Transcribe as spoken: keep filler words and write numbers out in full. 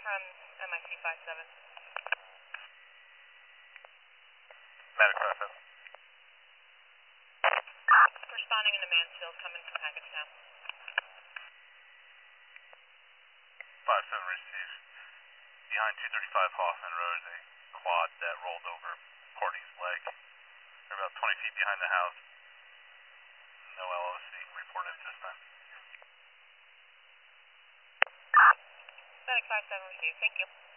from M I C five seven. Medic five seven. Responding in the Mansfield, coming from Hackettstown. five seven received. Behind two thirty-five Hoffman Road is a quad that rolled over Courtney's leg. They're about twenty feet behind the house. No L O C reported at this time. Medic five seven received. Thank you.